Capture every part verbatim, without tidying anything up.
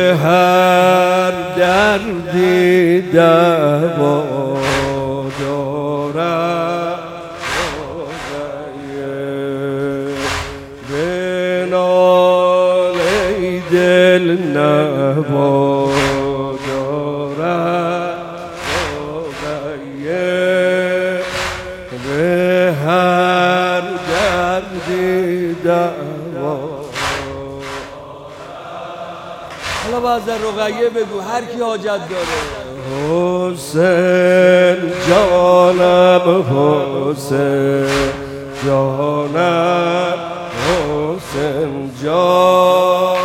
هر دردی دوا دارد به ناله دل نوا دارد به هر دردی دوا. حالا باز در رقیه بگو هر کی حاجت داره. حسین جانم حسین جانم حسین جان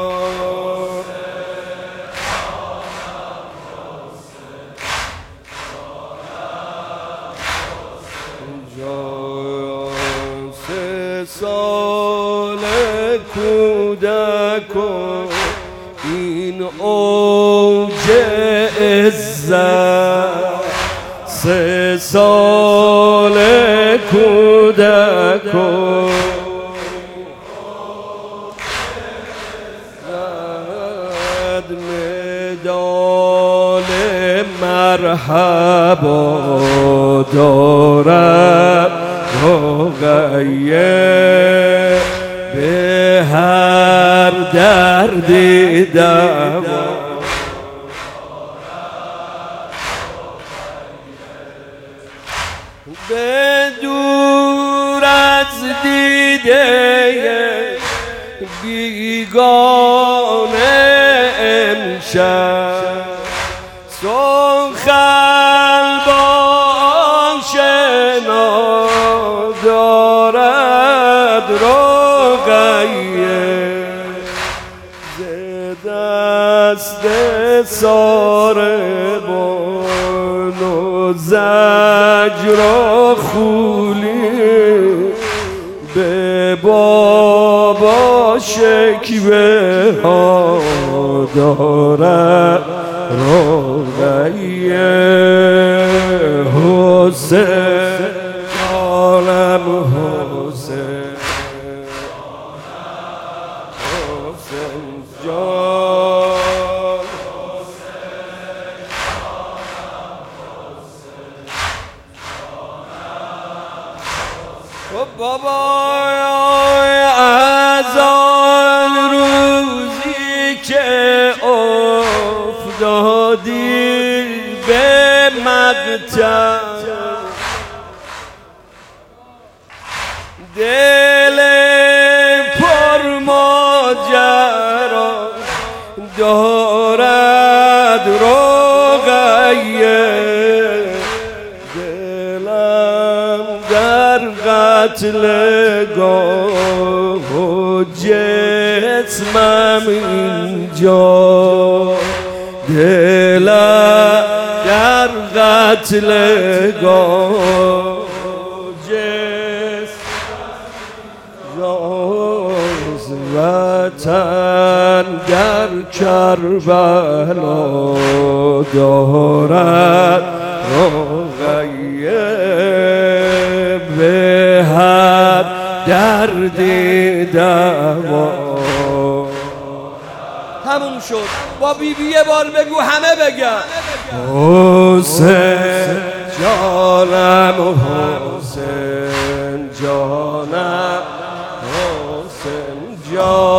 جان سه سال کودک این اوج عزت سه سال کودک مدال مرحبا دارد رقیه به هر دردی دوا. به دور از دیده بیگانه امشب سخن با آشنا دارد رقیه ز دست ساربان و زجر و خولی به بابا شکوه ها دارد رقیه حسین جانم حسین حسین جان خب بابا از آن روزی که افتادی به مقتل دل پر ماجرا دارد رقیه دلم در قتل گاه و جسمم اینجا دلم در قتل گاه وطن در کربلا دارد رقیه به هر دردی دوا. تموم شد. با بی بی یه بار بگو همه بگن حسین جانم حسین جانم حسین جان